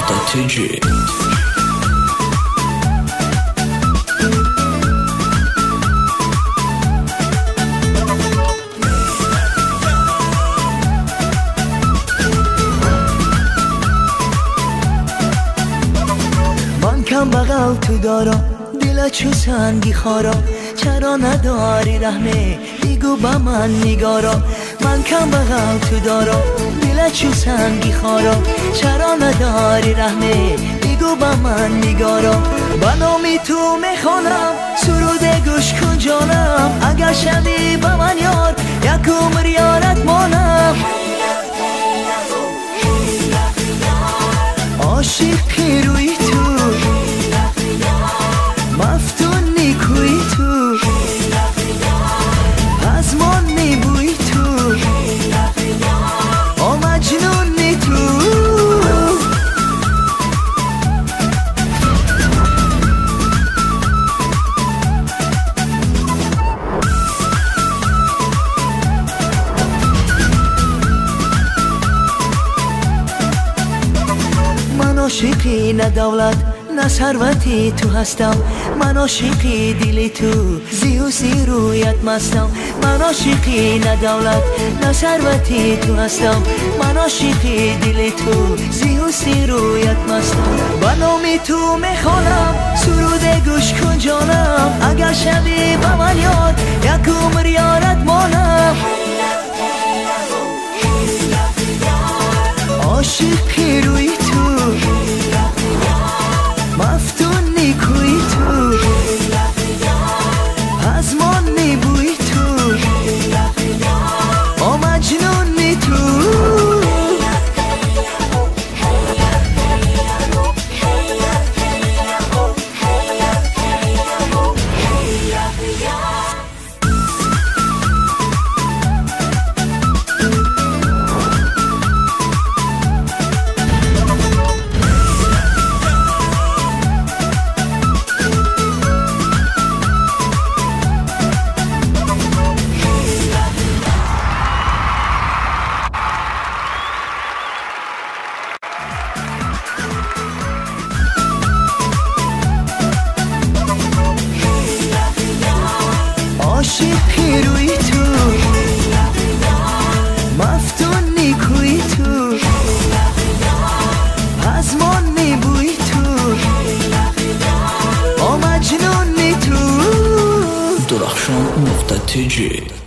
نقطه جی. من کم بغل تو دارم، دل چو سنگی خارم، چرا نداری رحمه بگو با من نگارم. من کم بغل تو دارم، دل چو سنگی خارم، چرا نداری رحمه بگو با من نگارم. با نامی تو میخوانم سروده گوش کن جانم، اگر شوی با من یار یک عمر یارت مانم. عاشقی روی تو مفتونی کوی تو پزمانی بوی تو آ مجنونی تو. من عاشقی نه دولت نه ثروتی تو هستم، من عاشقی دلی تو زی و سی رویت مستم. من عاشقی نه دولت نه ثروتی تو هستم، من عاشقی دلی تو زی و سی رویت مستم. با نامی تو میخوانم سروده گوش کن جانم، اگر شوی با من یار یک عمر یارت مانم. عاشقی روی تو مفتونی کوی تو پزمانی بوی تو آ مجنونی تو. عاشقی روی تو مفتونی کوی تو پزمانی بوی تو آ مجنونی تو. درخشان نقطه جی.